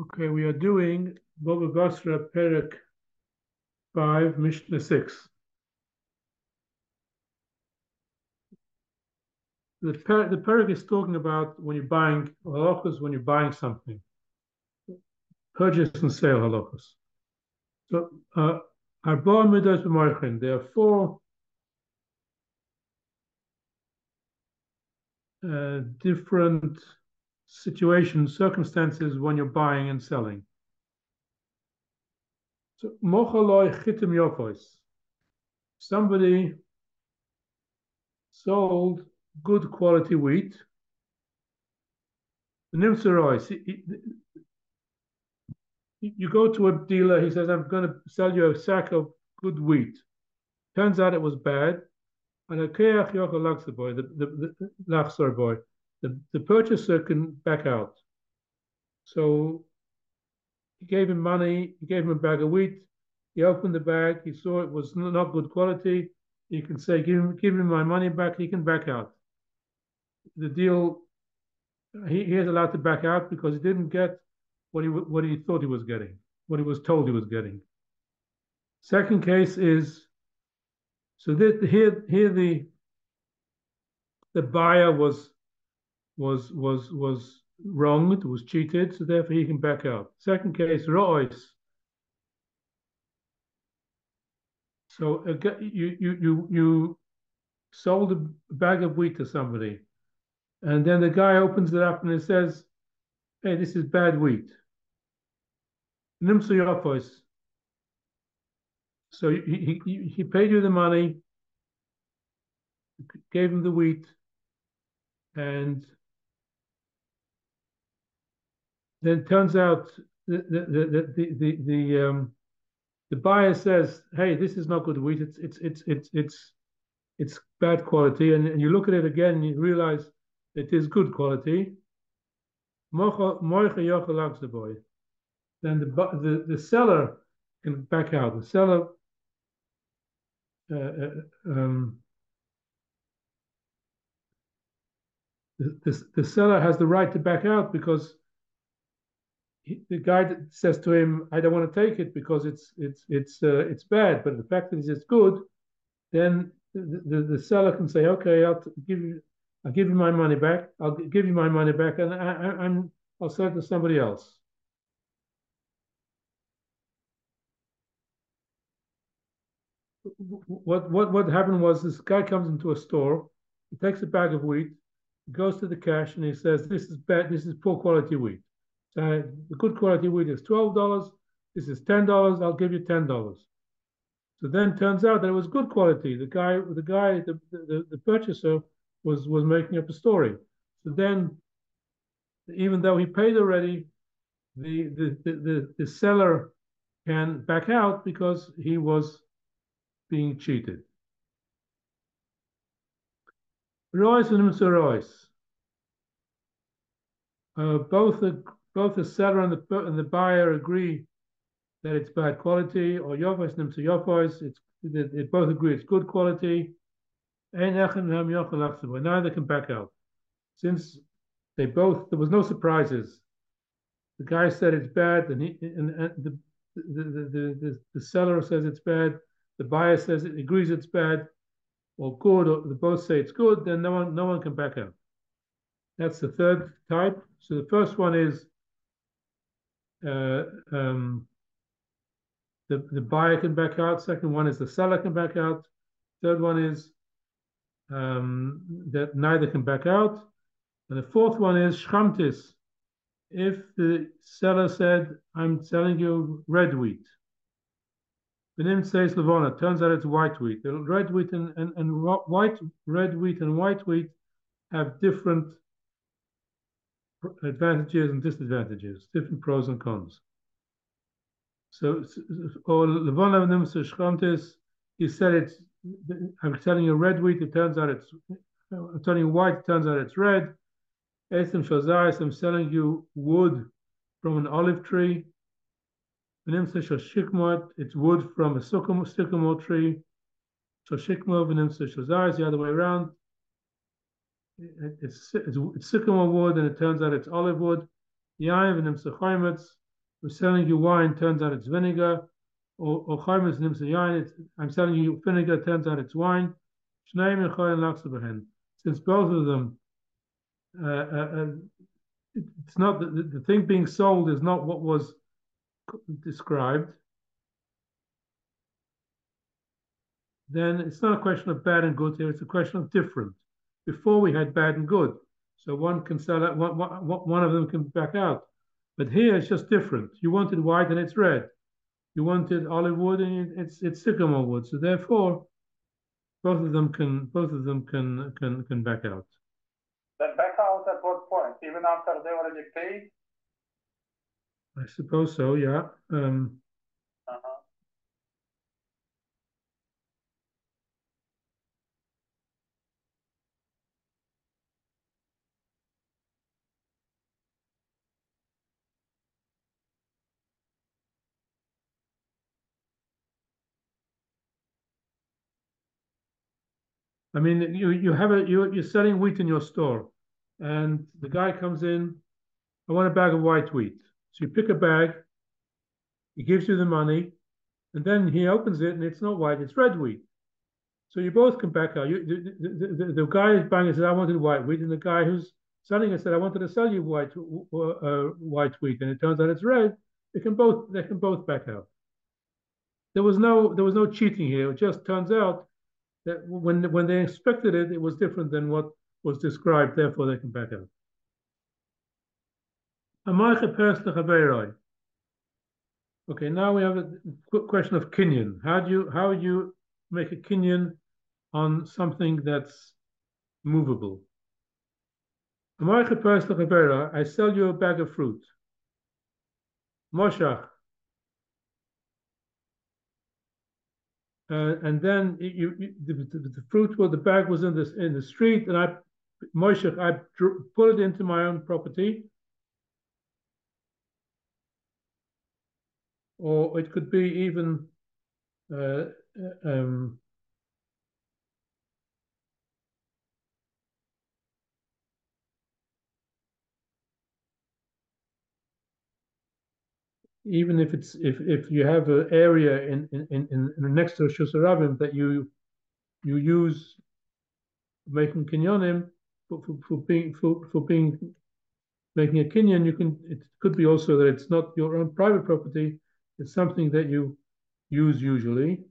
Okay, we are doing Baba Basra Perek 5, Mishnah 6. The Perek is talking about when you're buying halachas, when you're buying something, purchase and sale halachas. So, Arba Midas B'Marchin, there are four different situations, circumstances when you're buying and selling. So, Mochaloi Chitim Yofos. Somebody sold good quality wheat. You go to a dealer, he says, I'm going to sell you a sack of good wheat. Turns out it was bad. And the purchaser can back out. So he gave him money, he gave him a bag of wheat. He opened the bag, he saw it was not good quality. He can say, give him my money back, he can back out. The deal, he is allowed to back out because he didn't get what he thought he was getting, what he was told he was getting. Second case is, so here the buyer was wronged, was cheated, so therefore he can back out. Second case, ro'os. So you sold a bag of wheat to somebody, and then the guy opens it up and it says, "Hey, this is bad wheat." Nimsu yofos. So he paid you the money, gave him the wheat, and then it turns out the buyer says, "Hey, this is not good wheat. It's bad quality." And you look at it again, and you realize it is good quality. Then the seller can back out. The seller the seller has the right to back out because the guy says to him, "I don't want to take it because it's bad." But the fact that it's good, then the seller can say, "Okay, I'll give you my money back. I'll give you my money back, and I'll sell it to somebody else." What happened was this guy comes into a store, he takes a bag of wheat, goes to the cash, and he says, "This is bad. This is poor quality wheat. So the good quality wheat is $12. This is $10. I'll give you $10." So then turns out that it was good quality. The purchaser was making up a story. So then, even though he paid already, the seller can back out because he was being cheated. Royce and Royce. Both the seller and the buyer agree that it's bad quality, or Yofos Nimsa Yofos, they both agree it's good quality. Neither can back out. Since there was no surprises. The guy said it's bad, and the seller says it's bad, the buyer says it agrees it's bad, or good, or they both say it's good, then no one can back out. That's the third type. So the first one is the buyer can back out. Second one is the seller can back out. Third one is that neither can back out. And the fourth one is shchamtis. If the seller said, "I'm selling you red wheat," Benim says Levona, turns out it's white wheat. The red wheat and red wheat and white wheat have different advantages and disadvantages, different pros and cons. So, or Levona Shchamtis, he said I'm telling you red wheat, it turns out I'm telling you white, it turns out it's red. I'm selling you wood from an olive tree. It's wood from a sycamore tree. It's the other way around. It's sycamore wood, and it turns out it's olive wood. We're selling you wine, turns out it's vinegar. Or chaymas nimsa yain, I'm selling you vinegar, turns out it's wine. Since both of them, it's not the thing being sold is not what was described, then it's not a question of bad and good here, it's a question of different. Before we had bad and good, so one can sell it, one of them can back out. But here it's just different. You wanted white and it's red. You wanted olive wood and it's sycamore wood. So therefore, both of them can back out. Then back out at what point? Even after they already paid? I suppose so, yeah. I mean, you're selling wheat in your store, and the guy comes in, I want a bag of white wheat. So you pick a bag, he gives you the money, and then he opens it and it's not white, it's red wheat. So you both can back out. The guy who's buying it said, I wanted white wheat, and the guy who's selling it said, I wanted to sell you white wheat, and it turns out it's red. They can both back out. There was no cheating here. It just turns out that when they inspected it, it was different than what was described. Therefore, they can back out. Okay, now we have a question of kinyan. How do you make a kinyan on something that's movable? I sell you a bag of fruit. Moshach. And then the fruit, the bag was in the street, and I put it into my own property. Or it could be even even if you have an area in next to Shus Harabim that you use making kinyanim for being making a kinyan, it could be also that it's not your own private property, it's something that you use usually.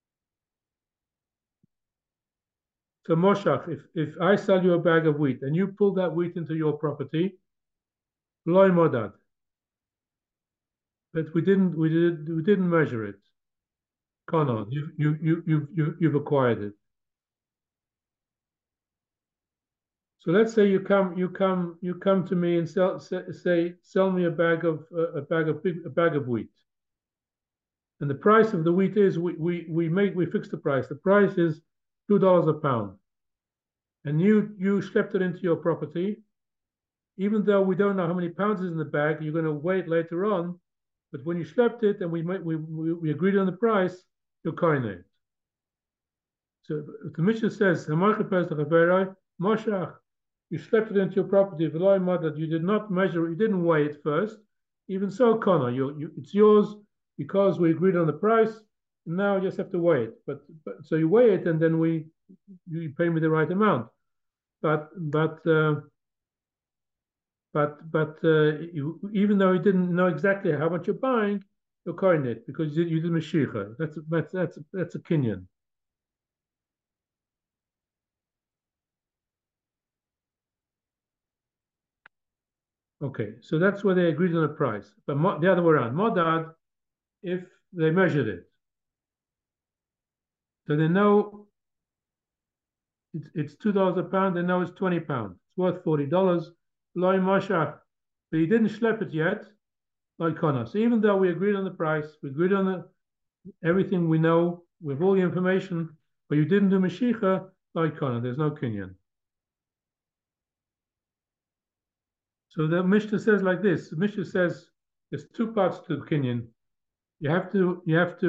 So Moshach, if I sell you a bag of wheat and you pull that wheat into your property, loy modad. But we didn't measure it. Connor, you've acquired it. So let's say you come to me and sell me a bag of wheat, and the price of the wheat is we fix the price. The price is $2 a pound, and you schlepped it into your property. Even though we don't know how many pounds is in the bag, you're going to wait later on. But when you schlepped it and we agreed on the price, you're koine. So if the Mishnah says, Moshach, you schlepped it into your property, that you did not measure it, you didn't weigh it first. Even so, Kona, it's yours because we agreed on the price, and now you just have to weigh it. But so you weigh it, and then you pay me the right amount. But even though you didn't know exactly how much you're buying, you're coin it because you did Mashiach. That's a kinyan. Okay, so that's where they agreed on the price. But the other way around, modad, if they measured it, so they know it's $2 a pound, they know it's 20 pounds. It's worth $40. Loy mashach, but you didn't schlep it yet, like Kona. So even though we agreed on the price, we agreed on everything we know, with all the information, but you didn't do Mashiach, like Kona. There's no kinyan. So the Mishnah says like this. The Mishnah says there's two parts to the kinyan. You have to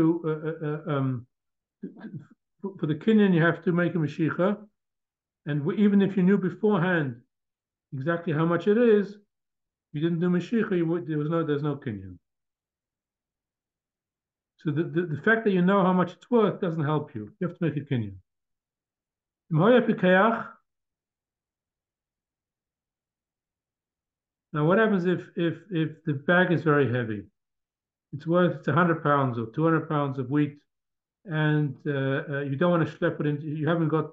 for the kinyan you have to make a Mashiach, and even if you knew beforehand exactly how much it is, you didn't do Mashiach, there's no kinyan. So the fact that you know how much it's worth doesn't help you. You have to make a kinyan. Now, what happens if the bag is very heavy? It's 100 pounds or 200 pounds of wheat, and you don't want to schlep it into. You haven't got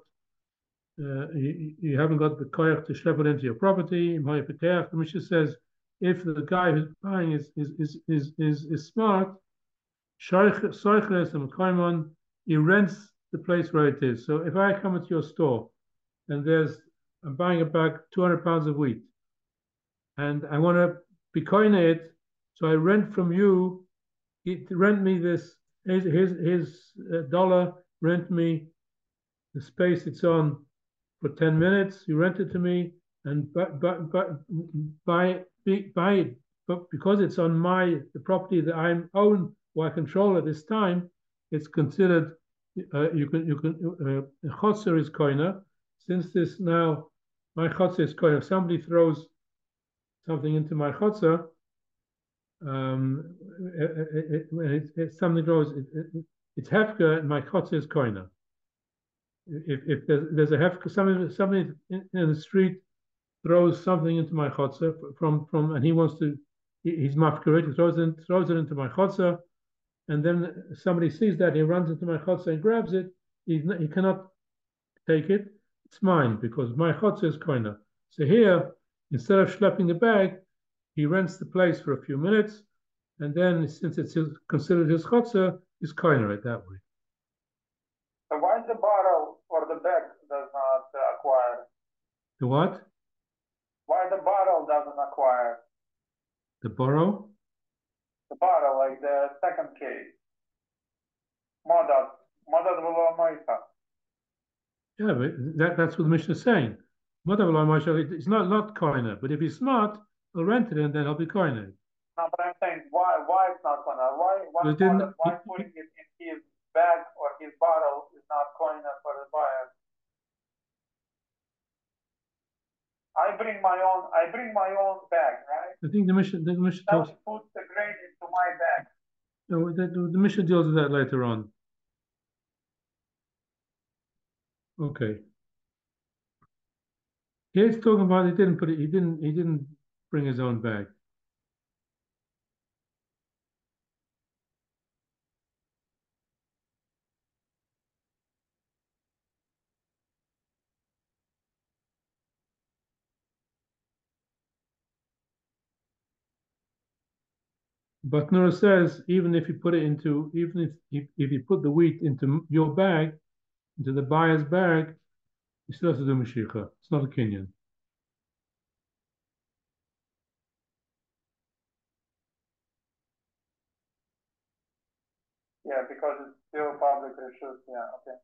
the koyach to schlep it into your property. The Mishnah says if the guy who's buying is smart, he rents the place where it is. So if I come into your store and I'm buying a bag 200 pounds of wheat, and I want to be coin it, so I rent from you. Rent me this. His dollar. Rent me the space it's on for 10 minutes. You rent it to me, and buy it. But because it's on the property that I own or I control at this time, it's considered chotzer is koina. Since this now my chotzer is koina. If somebody throws something into my chotzer, something goes, it's hefka, and my chotzer is koina. If there's a hefka, somebody in the street throws something into my chotzer and he wants to, he's mafkarit, he throws it into my chotzer, and then somebody sees that, he runs into my chotzer and grabs it, he cannot take it. It's mine because my chotzer is koina. So here, instead of schlepping the bag, he rents the place for a few minutes, and then since it's considered his chotzer, he's koina it that way. So why the bottle or the bag does not acquire? The what? Why the bottle doesn't acquire? The borrow? The bottle, like the second case. Modad v'lo moisa. Yeah, but that's what the Mishnah is saying. It's not koina, but if he's smart, he'll rent it and then he'll be koina. No, but I'm saying why it's not koina? Why putting it in his bag or his bottle is not koina for the buyer? I bring my own bag, right? I think the Mishnah talks. Put the grain into my bag. No, the Mishnah deals with that later on. Okay. Here it's talking about he didn't bring his own bag. But Nura says even if you put the wheat into your bag, into the buyer's bag, you still have to do Mashiach. It's not a kinyan. Yeah, because it's still public reshut. Yeah, okay.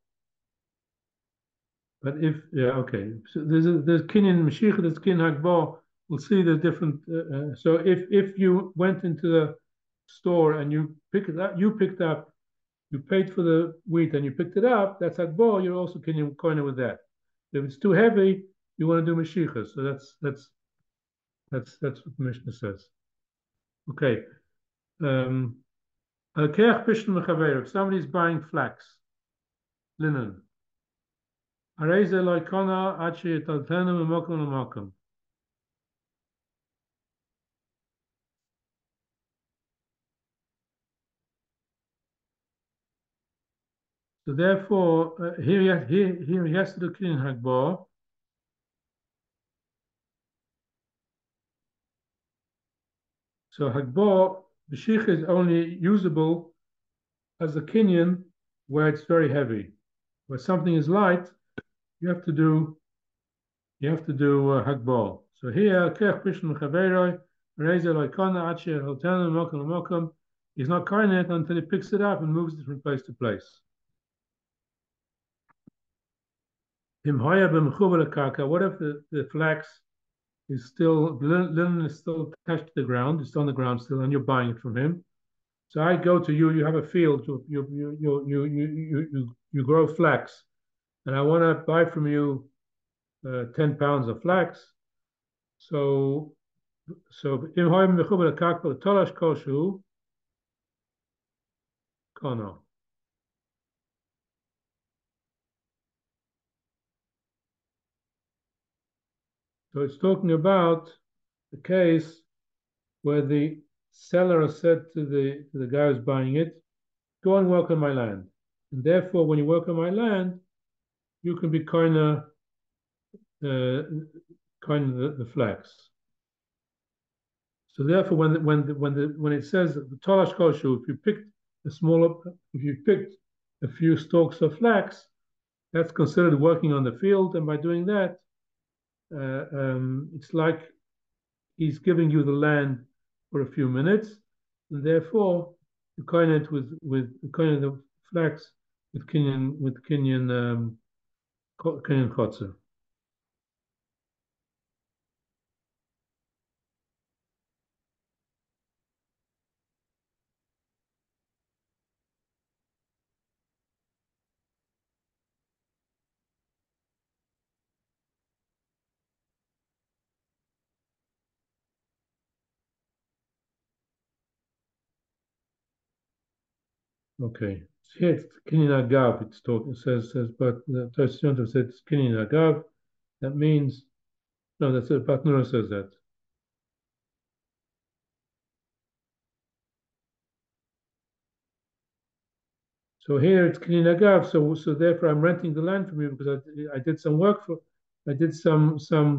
But okay. So there's kinyan Mashiach, there's kinyan hagbah. We'll see the different. So if you went into the store and you picked up, you paid for the wheat and you picked it up, that's hagbah. You're also kinyan koina with that. If it's too heavy, you want to do Mashiach. So that's what the Mishnah says. Okay. If somebody's buying flax, linen, so therefore, here he has to do kinyan hagbah. So hagbah, Mashiach is only usable as a kinyan where it's very heavy. Where something is light, you have to do hagbah. So here, he's not carrying it until he picks it up and moves it from place to place. What if the flax is still, linen is still attached to the ground, it's on the ground still, and you're buying it from him? So I go to you, you have a field, you grow flax, and I want to buy from you 10 pounds of flax. So kono. So it's talking about the case where the seller said to the guy who's buying it, go and work on my land. And therefore, when you work on my land, you can be kind of the flax. So therefore, when it says the Tolash Koshu, if you picked a few stalks of flax, that's considered working on the field, and by doing that, it's like he's giving you the land for a few minutes, and therefore you coin it with kind of the flax with Kenyan chotzer. Okay. Here it's Kenyan agav. It says, but the Tosfos said it's Kenyan agav. That means no. That's it. Batnura says that. So here it's Kenyan agav. So therefore I'm renting the land from you because I did some work for. I did some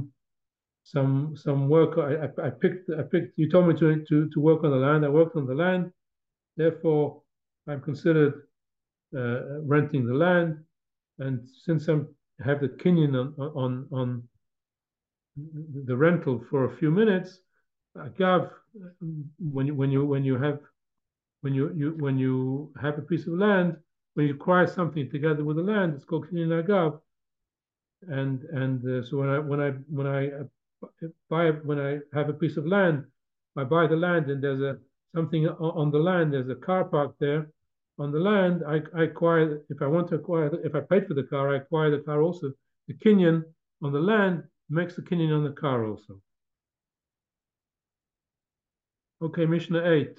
work. I picked. You told me to work on the land. I worked on the land. Therefore, I'm considered renting the land, and since I have the Kenyan on the rental for a few minutes, agav, when you have a piece of land, when you acquire something together with the land, it's called Kenyan agav. So when I have a piece of land, I buy the land, and there's something on the land. There's a car parked there on the land. I acquire, if I want to acquire, if I paid for the car, I acquire the car also. The Kenyan on the land makes the Kenyan on the car also. Okay, Mishnah 8.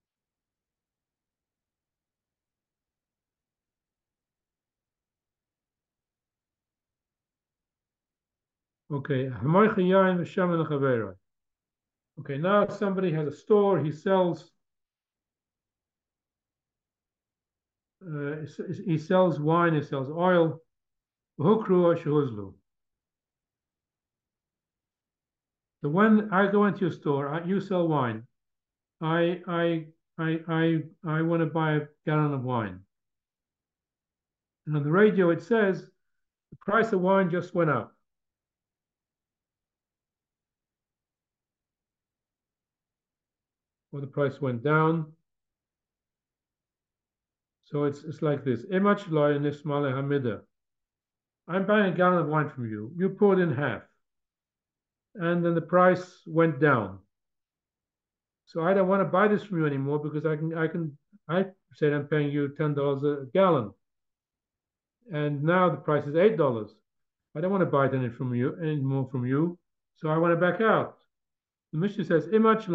Okay, okay, now somebody has a store. He sells wine. He sells oil. So when I go into your store, you sell wine. I want to buy a gallon of wine. And on the radio it says the price of wine just went up. Or the price went down. So it's like this. I'm buying a gallon of wine from you. You poured in half. And then the price went down. So I don't want to buy this from you anymore because I said I'm paying you $10 a gallon. And now the price is $8. I don't want to buy it anymore from you. So I want to back out. The Mishnah says,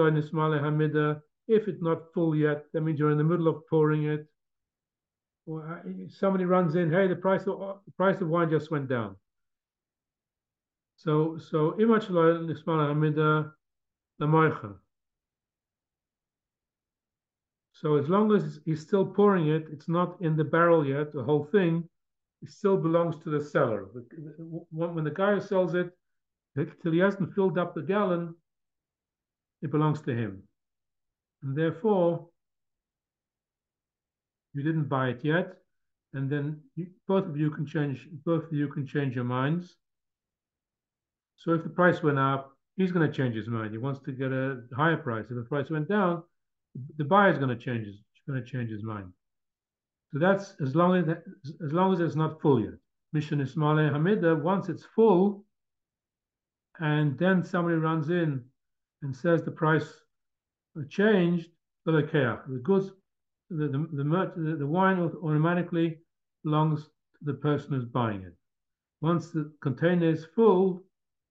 if it's not full yet, that means you're in the middle of pouring it. Or somebody runs in, hey, the price of wine just went down. So so as long as he's still pouring it, it's not in the barrel yet, the whole thing, it still belongs to the seller. When the guy who sells it, till he hasn't filled up the gallon, it belongs to him. And therefore, you didn't buy it yet, and then both of you can change your minds. So if the price went up, he's going to change his mind. He wants to get a higher price. If the price went down, the buyer is going to change his mind. So that's as long as it's not full yet. Mission Ismail Hamida, once it's full, and then somebody runs in and says the price changed, the goods, the wine automatically belongs to the person who's buying it. Once the container is full,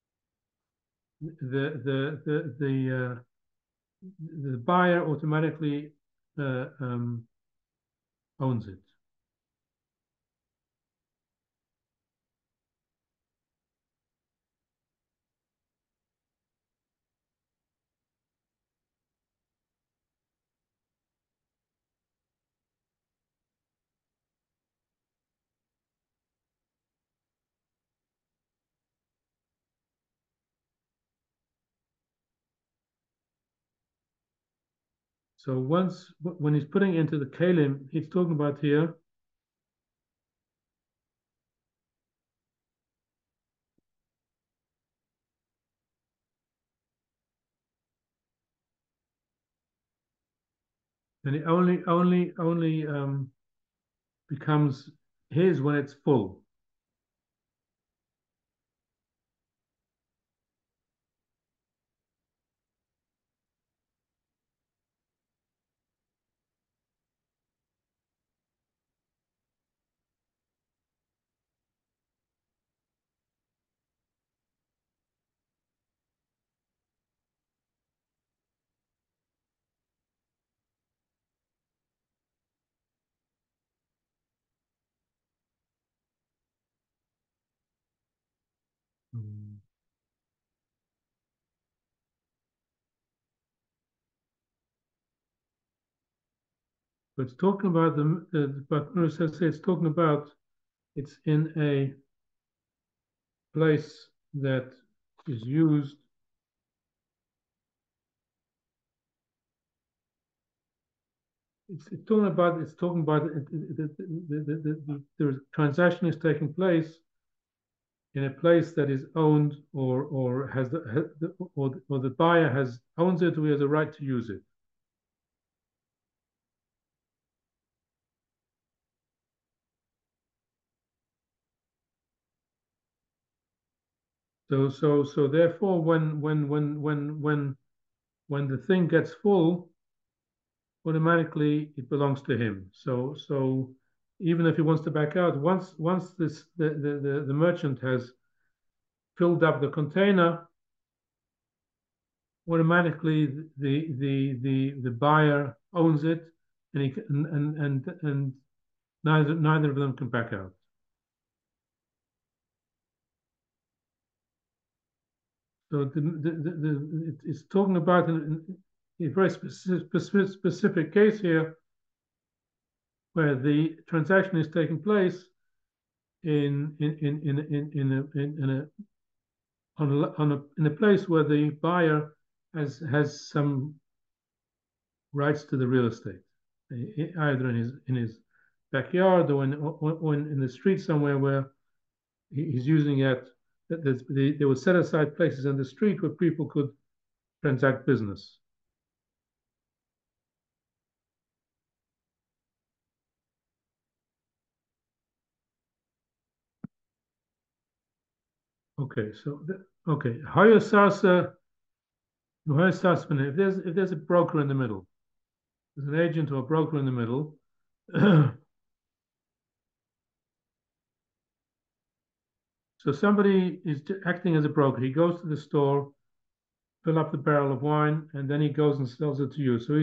the buyer automatically owns it. So when he's putting into the kalim, he's talking about here and it only becomes his when it's full. Mm. But it's talking about but says it's talking about it's in a place that is used. It's talking about the transaction is taking place in a place that is owned or has or the buyer has owns it or he has a right to use it. So therefore when the thing gets full, automatically it belongs to him. So even if he wants to back out, once the merchant has filled up the container, automatically the buyer owns it, and he and neither of them can back out. So it's talking about a very specific case here where the transaction is taking place in a place where the buyer has some rights to the real estate, either in his backyard or in the street somewhere where he's using it. There were set aside places in the street where people could transact business. Okay, so okay, Hayasasa, if there's a broker in the middle, there's an agent or a broker in the middle. So somebody is acting as a broker. He goes to the store, fill up the barrel of wine, and then he goes and sells it to you. So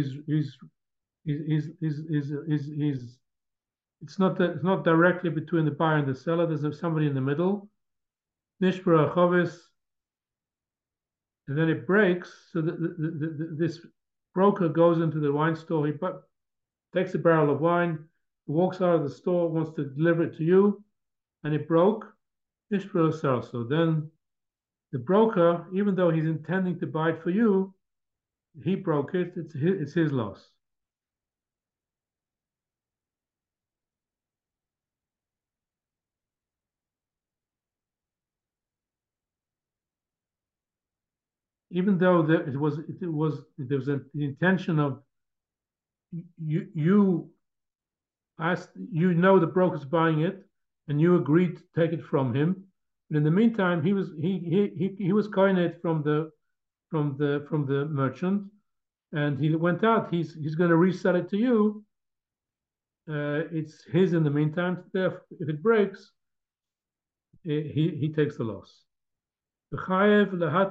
it's not directly between the buyer and the seller. There's somebody in the middle. Nishbara Chovis, and then it breaks. So this broker goes into the wine store. He takes a barrel of wine, walks out of the store, wants to deliver it to you, and it broke. Nishbara sells. So then the broker, even though he's intending to buy it for you, he broke it. It's his loss. Even though there was the intention of you asked, the broker's buying it, and you agreed to take it from him. But in the meantime, he was coining it from the merchant, and he went out. He's going to resell it to you. It's his in the meantime. Therefore, if it breaks, he takes the loss. Okay,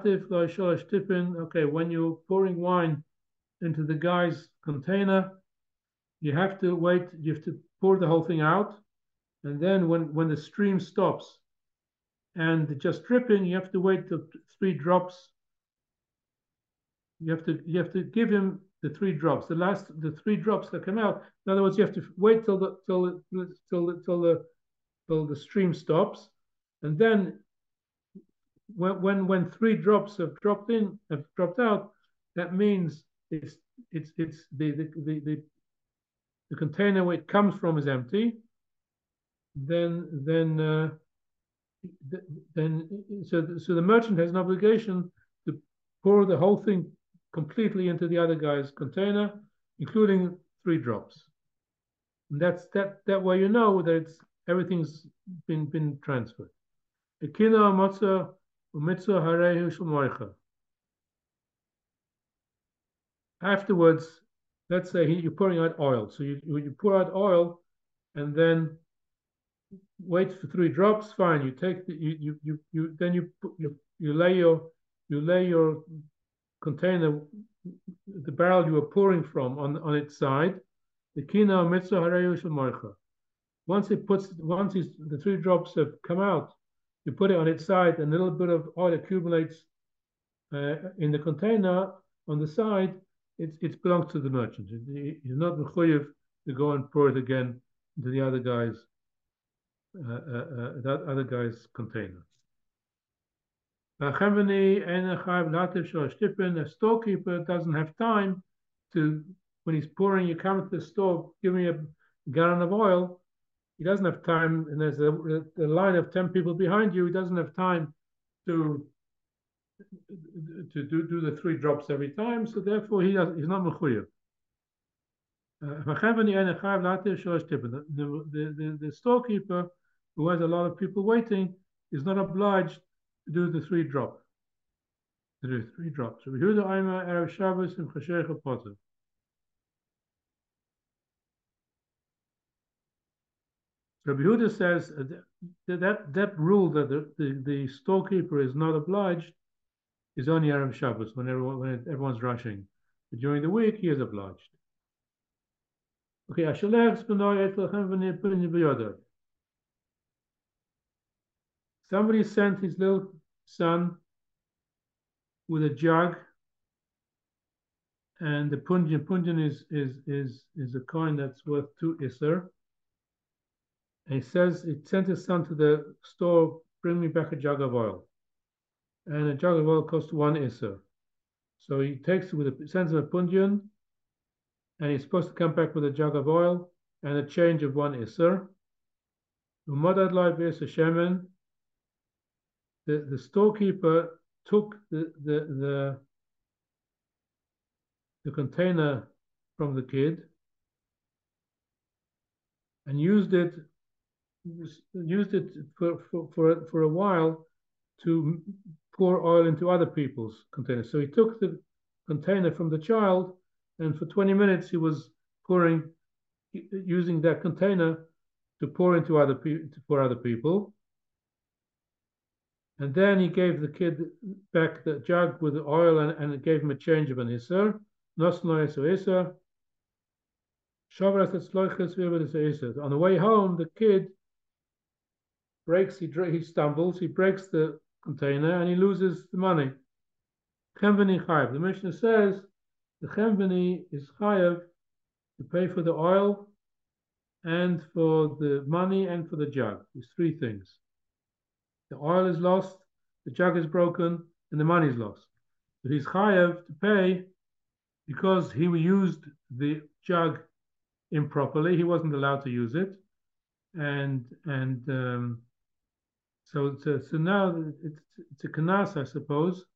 when you're pouring wine into the guy's container, you have to wait. You have to pour the whole thing out, and then when the stream stops and just dripping, you have to wait till 3 drops. You have to give him the 3 drops. The 3 drops that come out. In other words, you have to wait till the stream stops, and then when 3 drops have dropped out, that means it's the container where it comes from is empty. Then so the merchant has an obligation to pour the whole thing completely into the other guy's container, including 3 drops. And that's that way you know that everything's been transferred. Afterwards, let's say you're pouring out oil. So you pour out oil and then wait for 3 drops. Fine. You take you lay your container, the barrel you were pouring from, on its side. The kina mitzvah hareyu shel moicha. Once the 3 drops have come out, you put it on its side, and a little bit of oil accumulates in the container on the side. It belongs to the merchant. He's not mechuyev to go and pour it again into the other guy's container. A storekeeper doesn't have time to, when he's pouring, you come to the store, give me a gallon of oil. He doesn't have time, and there's a line of 10 people behind you. He doesn't have time to do the 3 drops every time, so therefore he's not mechuyev. The storekeeper, who has a lot of people waiting, is not obliged to do the 3 drops. To do 3 drops. Rabbi Yehuda Aimer Erev Shabbos and Chashecha Potter. Rabbi Yehuda says that rule that the storekeeper is not obliged is only Erev Shabbos, when everyone's rushing. But during the week, he is obliged. Okay, somebody sent his little son with a jug, and the punjan is a coin that's worth 2 iser. And he says it sent his son to the store, bring me back a jug of oil. And a jug of oil costs 1 iser. So he takes it sends him a punjan, and he's supposed to come back with a jug of oil and a change of 1 iser. The storekeeper took the container from the kid and used it for a while to pour oil into other people's containers. So he took the container from the child, and for 20 minutes he was using that container to pour into other people. And then he gave the kid back the jug with the oil and gave him a change of an iser. On the way home, the kid he stumbles, he breaks the container, and he loses the money. Chemveni chayav. The Mishnah says the chemveni is chayav to pay for the oil and for the money and for the jug. These 3 things. The oil is lost, the jug is broken, and the money is lost. But he's chayav to pay because he used the jug improperly. He wasn't allowed to use it, so now it's a kanas, I suppose.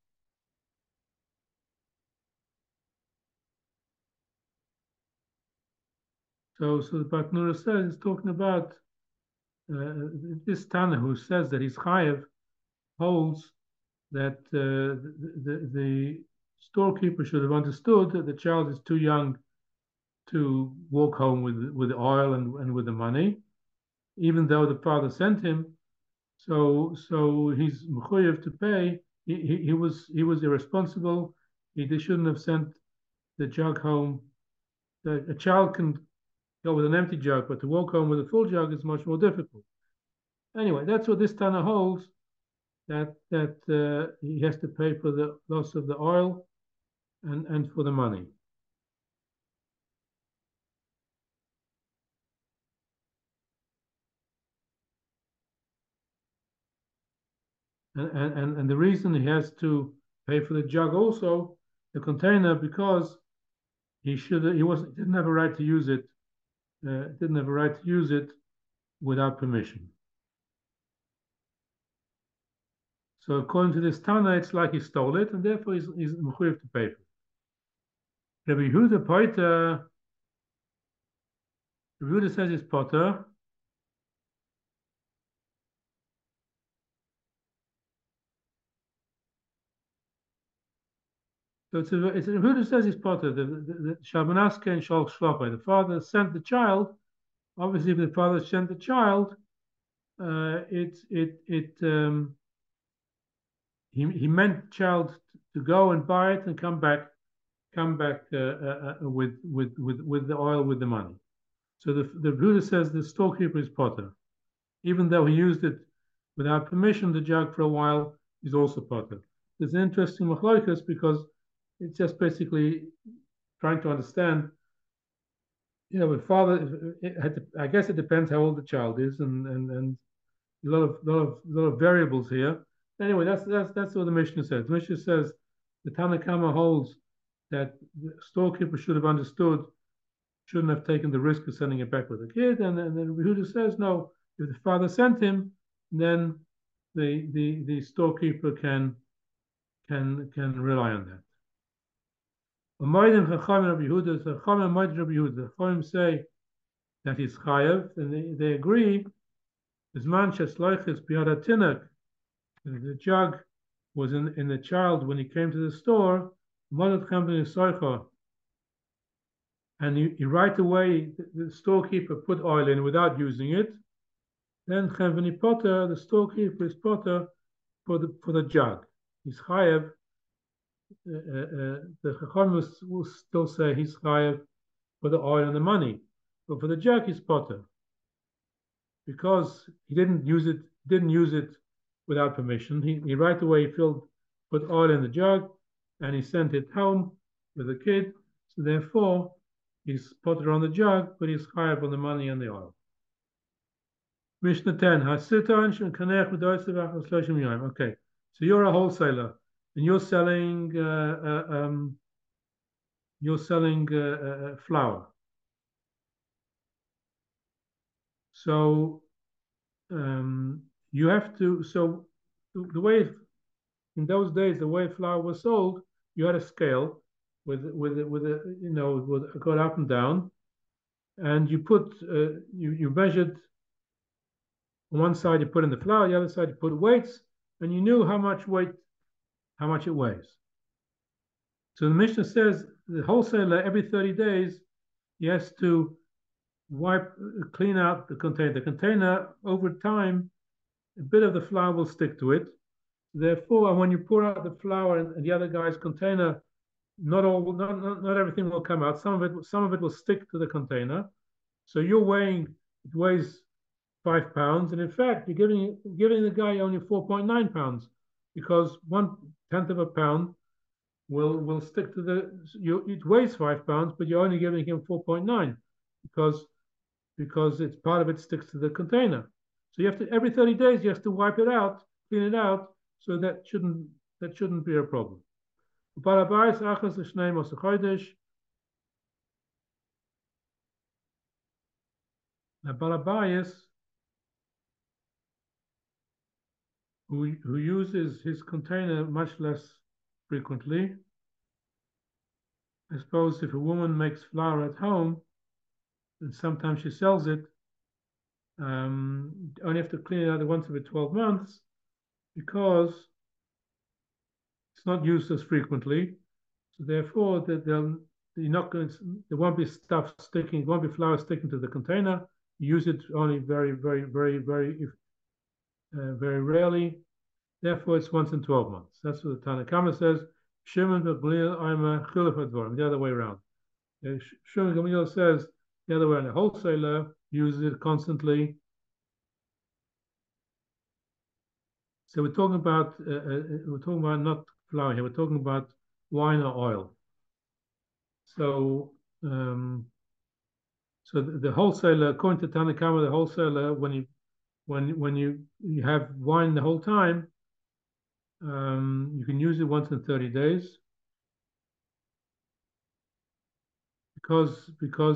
So the Batnura says, it's talking about this Tana who says that he's chayav holds that the storekeeper should have understood that the child is too young to walk home with the oil and with the money, even though the father sent him. So he's mechuyev to pay. He was irresponsible. He shouldn't have sent the jug home. A child can go with an empty jug, but to walk home with a full jug is much more difficult. Anyway, that's what this Tana holds, that he has to pay for the loss of the oil and for the money. And the reason he has to pay for the jug also, the container, because he didn't have a right to use it, without permission. So according to this Tana, it's like he stole it, and therefore he's mechuyev to pay for it. Rabbi Yehuda says it's potter. So Yehuda says it's potter. The Shabanaske and Shal Shlopai. The father sent the child. Obviously, if the father sent the child, he meant the child to go and buy it and come back with the oil, with the money. So the Buddha says the storekeeper is potter, even though he used it without permission, the jug, for a while, is also potter. It's an interesting machlokas because it's just basically trying to understand. With father, I guess it depends how old the child is, and a lot of variables here. Anyway, that's what the Mishnah says. The Mishnah says the Tanna Kama holds that the storekeeper should have understood, shouldn't have taken the risk of sending it back with the kid, and then Yehuda says no. If the father sent him, then the storekeeper can rely on that. The Chachamim say that he's chayav, and they agree. The jug was in the child when he came to the store, and he right away, the storekeeper put oil in without using it. Then Chavani Potter, the storekeeper is Potter for the jug. He's chayav. The Chacham will still say he's chayav for the oil and the money, but for the jug he's Potter because he didn't use it without permission. He right away put oil in the jug, and he sent it home with the kid. So therefore, he's Potter on the jug, but he's chayav on the money and the oil. Mishnah 10. Okay, so you're a wholesaler and you're selling flour. So you have to. So the way in those days, the way flour was sold, you had a scale with go up and down, and you put you measured. On one side you put in the flour, the other side you put weights, and you knew how much it weighs. So the Mishnah says the wholesaler every 30 days he has to clean out the container. The container over time, a bit of the flour will stick to it. Therefore, when you pour out the flour and the other guy's container, not everything will come out. Some of it will stick to the container. So you're weighing, it weighs 5 pounds, and in fact, you're giving the guy only 4.9 pounds because 1/10 of a pound will stick to it weighs 5 pounds, but you're only giving him 4.9 because it's part of it sticks to the container. So you have to every 30 days you have to wipe it out, clean it out, so that shouldn't be a problem. Now Balabayas, who uses his container much less frequently. I suppose if a woman makes flour at home, and sometimes she sells it, only have to clean it out once every 12 months because it's not used as frequently. So therefore, there won't be stuff sticking, won't be flour sticking to the container. You use it only very, very, very, very rarely. Therefore, it's once in 12 months. That's what the Tanna Kama says. Shimon Gamliel, I'm a chiluf advarim. The other way around. Shimon Gamliel says The other way around, the wholesaler uses it constantly. So we're talking about not flour here. We're talking about wine or oil. So the wholesaler, according to Tanna Kamma, the wholesaler, when you have wine the whole time, you can use it once in 30 days because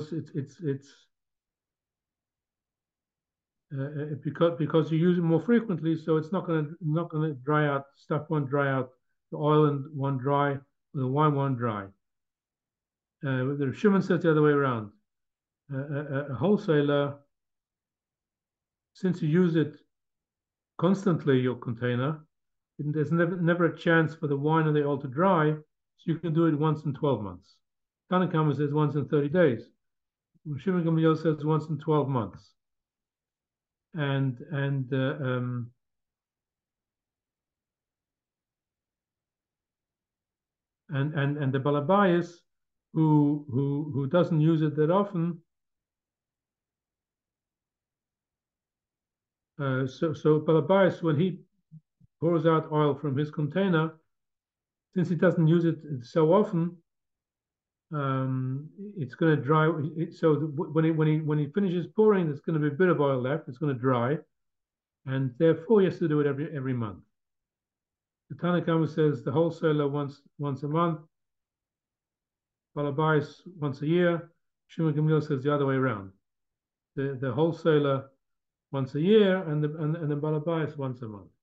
because you use it more frequently, so it's not gonna dry out. Stuff won't dry out. The oil and won't dry. The wine won't dry. The Shimon says the other way around. A wholesaler, since you use it constantly, your container, there's never a chance for the wine or the oil to dry, so you can do it once in 12 months. Tanna Kamma says once in 30 days. Shimon Gamliel says once in 12 months. And the Balabayas who doesn't use it that often. So Balabayas, when he pours out oil from his container, since he doesn't use it so often, it's going to dry. So when he finishes pouring, there's going to be a bit of oil left. It's going to dry, and therefore he has to do it every month. The Tanna Kamma says the wholesaler once a month, Balabayas once a year. Shimon Gamliel says the other way around. The wholesaler once a year and the Balabayas once a month.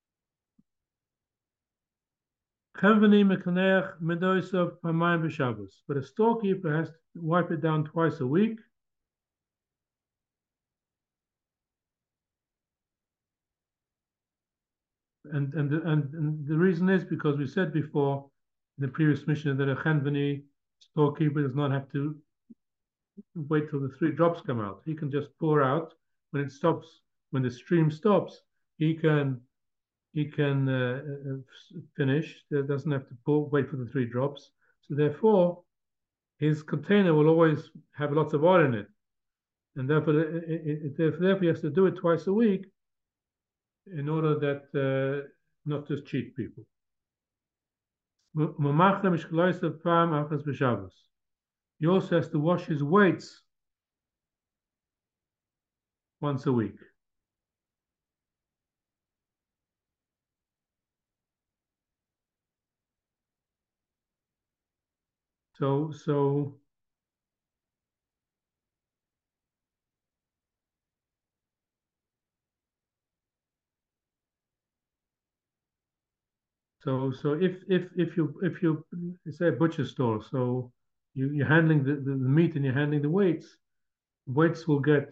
But a storekeeper has to wipe it down twice a week. And the reason is because we said before in the previous mission that a Chanvani storekeeper does not have to wait till the 3 drops come out. He can just pour out when it stops. When the stream stops, he can finish. He doesn't have to wait for the 3 drops. So therefore, his container will always have lots of oil in it, and therefore he has to do it twice a week in order that not to cheat people. He also has to wash his weights once a week. So if you say a butcher store, so you're handling the meat and you're handling the weights will get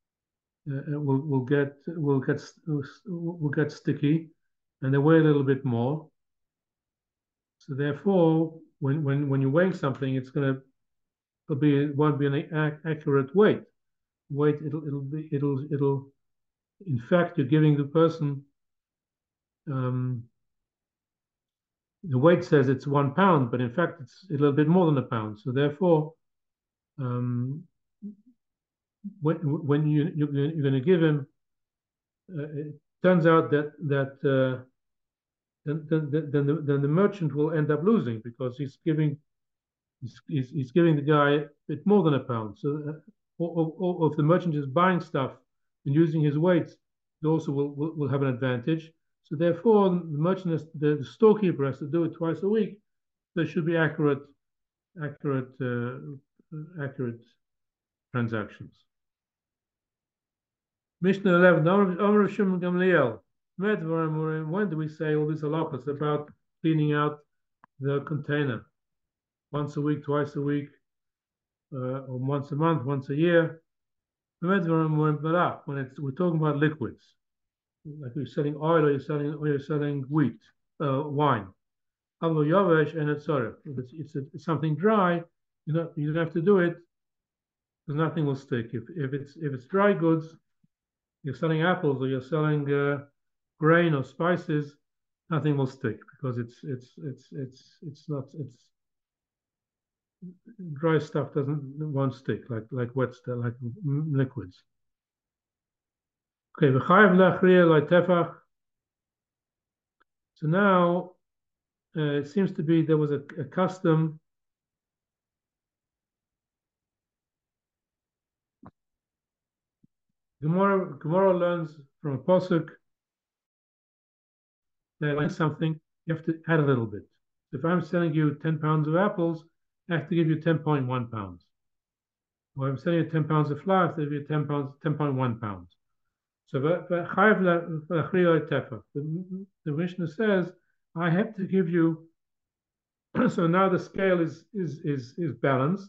sticky, and they weigh a little bit more. So therefore, when you're weighing something, it won't be an accurate weight. It'll in fact, you're giving the person the weight says it's 1 pound, but in fact it's a little bit more than a pound. So therefore, when you're going to give him, it turns out that then the merchant will end up losing because he's giving the guy a bit more than a pound. So or if the merchant is buying stuff and using his weights, he also will have an advantage. So therefore, the merchant, the storekeeper has to do it twice a week. There should be accurate transactions. Mishnah 11. Amar Shimon Gamliel. When do we say all these halachas about cleaning out the container? Once a week, twice a week, or once a month, once a year. When we're talking about liquids, like you're selling oil or you're selling wheat, wine. If it's something dry, you don't have to do it because nothing will stick. If it's dry goods, you're selling apples or you're selling grain or spices, nothing will stick because it's dry stuff won't stick like wet stuff, like liquids. Okay, so now it seems to be there was a custom. Gemara learns from a pasuk that like something, you have to add a little bit. So if I'm selling you 10 pounds of apples, I have to give you 10.1 pounds. Or if I'm selling you 10 pounds of flour, I have to give you 10.1 pounds. So the Mishnah says, I have to give you. So now the scale is balanced.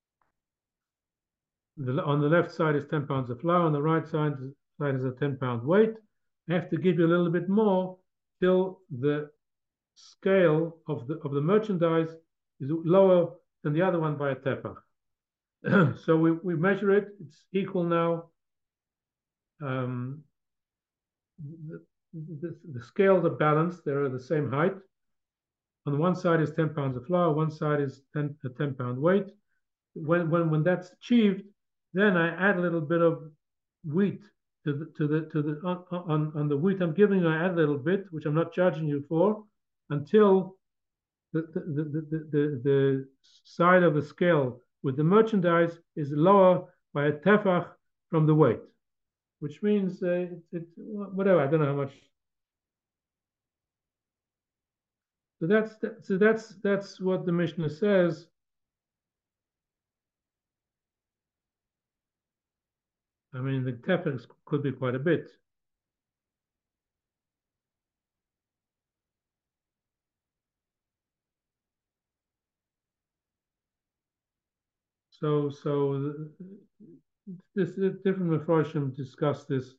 On the left side is 10 pounds of flour. On the right side is a 10-pound weight. I have to give you a little bit more till the scale of the merchandise is lower than the other one by a tefach. So we measure it. It's equal now. The scales are balanced. They're the same height. On one side is 10 pounds of flour. One side is a 10-pound weight. When that's achieved, then I add a little bit of wheat on the wheat I'm giving you. I add a little bit, which I'm not charging you for, until the side of the scale with the merchandise is lower by a tefach from the weight, which means whatever. I don't know how much. So that's what the Mishnah says. I mean, the tefach could be quite a bit. So this different Mepharshim discuss this.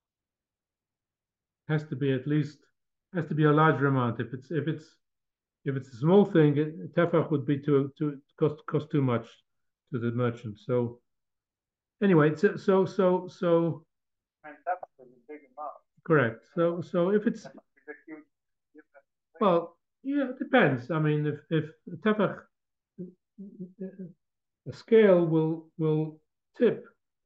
Has to be a larger amount. If it's a small thing, tefach would be cost too much to the merchant. So anyway, so And that's a big amount. correct. So if it's well, yeah, it depends. I mean, if tefach, a scale will tip.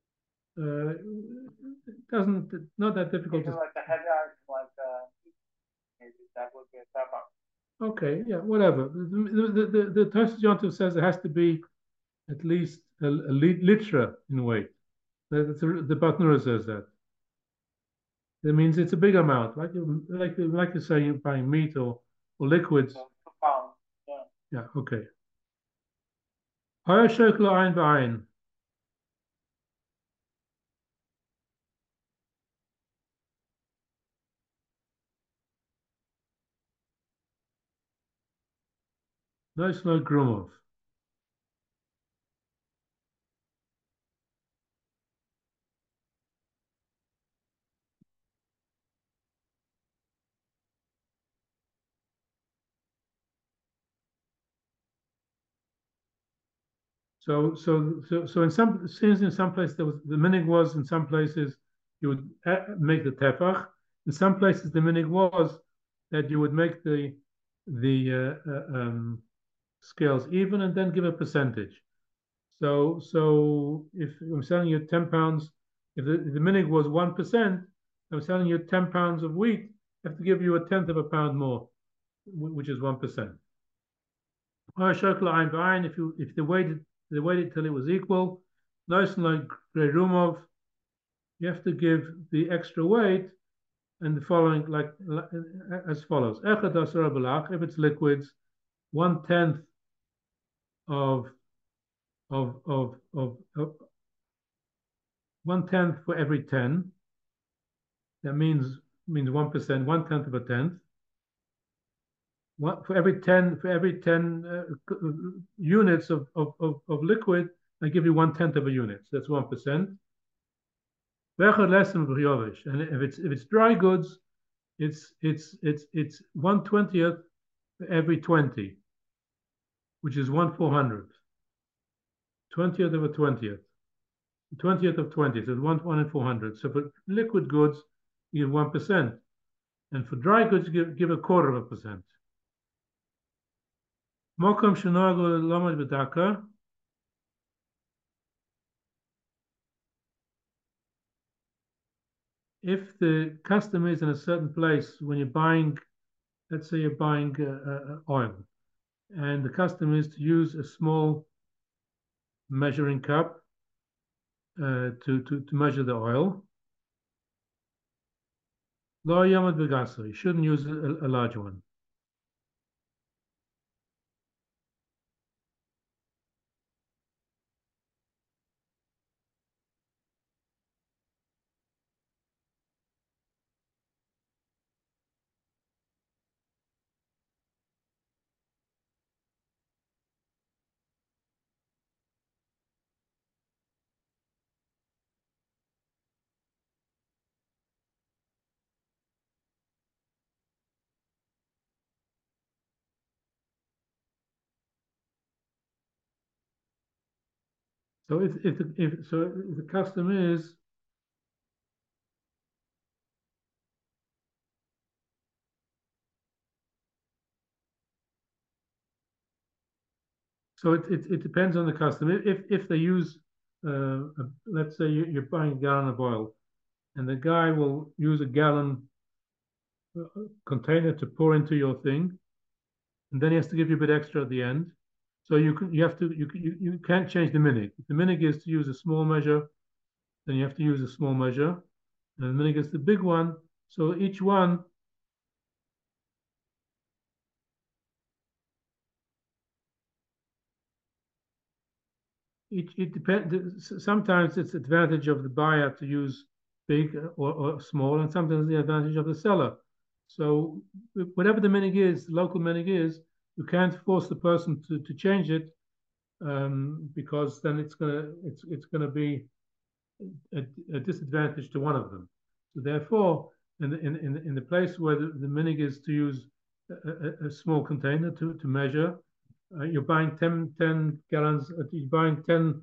Not that difficult. Even like a headache, maybe that would be a tefach. Okay, yeah, whatever. The Tosfos Yontif says it has to be at least a litra in weight. The Batnura says that. That means it's a big amount, like you say, you're buying meat or liquids. 2 pounds. Yeah. Yeah, okay. Higher shekel ein b'ayin. Nice no grumov. So in some places there was the minig was, in some places you would make the tefach. In some places the minig was that you would make the scales even and then give a percentage. So if I'm selling you 10 pounds, if the minig was 1%, I'm selling you 10 pounds of wheat, I have to give you a tenth of a pound more, which is 1%. If they waited till it was equal, nice and like Grerumov, you have to give the extra weight and the following like as follows. If it's liquids, 1/10 of 1/10 for every 10. That means 1%, 1/10 of a tenth. For every 10 units of liquid, I give you 1/10 of a unit. So that's 1%. And if it's dry goods, it's 1/20th for every 20, which is 1/400th. 20th of a 20th. 20th of 20, so 1 in 400. So for liquid goods, you give 1%. And for dry goods, you give 1/4%. Mokum shenagu lamed b'daka. If the custom is in a certain place when you're buying, let's say you're buying oil, and the custom is to use a small measuring cup to measure the oil. Lo yamad b'gasa. You shouldn't use a large one. So if the custom is, so it depends on the custom. If they use, let's say you're buying a gallon of oil, and the guy will use a gallon container to pour into your thing, and then he has to give you a bit extra at the end. So you can't change the minig. If the minig is to use a small measure, then you have to use a small measure, and the minig is the big one. So each one. It depends. Sometimes it's advantage of the buyer to use big or small, and sometimes the advantage of the seller. So whatever the minig is, the local minig is, you can't force the person to change it because then it's gonna be a disadvantage to one of them. So therefore, in the place where the minig is to use a small container to measure, you're buying 10 gallons, you're buying 10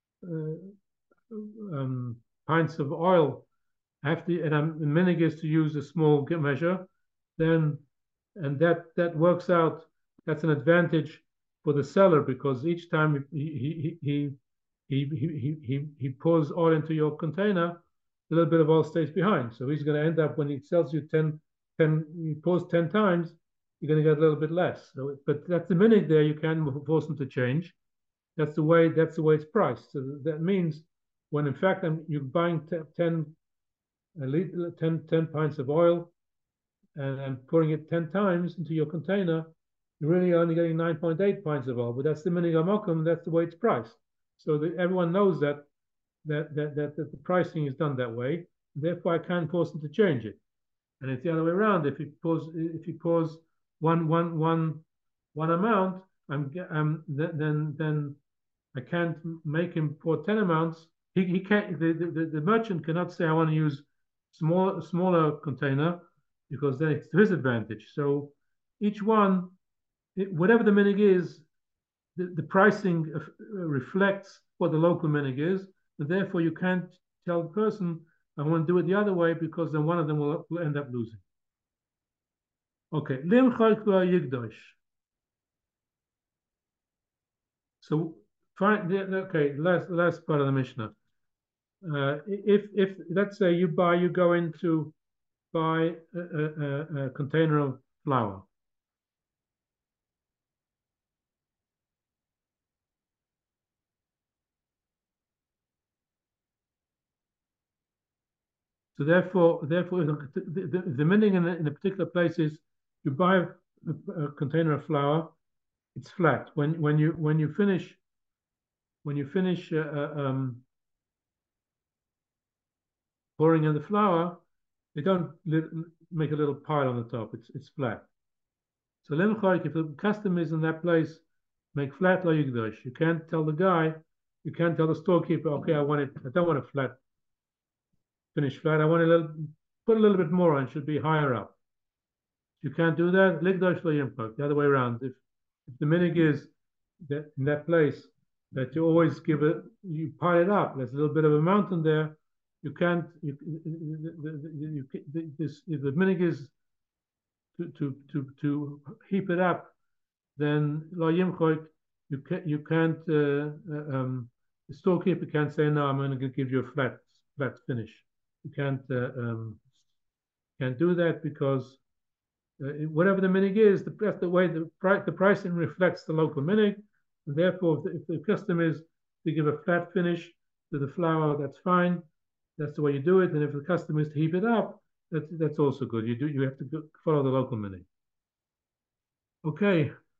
pints of oil. And the minig is to use a small measure, then and that works out. That's an advantage for the seller because each time he pours oil into your container, a little bit of oil stays behind. So he's going to end up when he sells you 10, he pours 10 times, you're going to get a little bit less. So, but that's the minig there. You can force them to change. That's the way it's priced. So that means when in fact you're buying 10 pints of oil and pouring it 10 times into your container, you're really only getting 9.8 pints of oil. But that's the minig hamokum. That's the way it's priced. So everyone knows that the pricing is done that way. Therefore, I can't force them to change it. And it's the other way around. If he pours one amount, then I can't make him pour 10 amounts. He can't. The merchant cannot say I want to use smaller container because then it's to his advantage. So each one, whatever the minig is, the pricing reflects what the local minig is, and therefore you can't tell the person I want to do it the other way because then one of them will end up losing. Okay, lim yigdosh. So fine. Okay, last part of the Mishnah. If let's say you go in to buy a container of flour. So therefore, the meaning in a particular place is you buy a container of flour, it's flat. When you finish pouring in the flour, they don't make a little pile on the top. It's flat. So lemchayik, if the custom is in that place, make flat lo yigdosh. You can't tell the guy, you can't tell the storekeeper, okay, I don't want a flat, finished flat. I want put a little bit more on. Should be higher up. You can't do that. Ligdosh lo yimpak. The other way around. If the minig is that in that place that you always you pile it up. There's a little bit of a mountain there. You can't. If the minig is to heap it up then you can't the storekeeper can't say no. I'm going to give you a flat finish. You can't do that because whatever the minig is, that's the way the pricing reflects the local minig. And therefore, if the custom is to give a flat finish to the flour, that's fine. That's the way you do it. And if the custom is to heap it up, that's also good. You have to follow the local minig. Okay.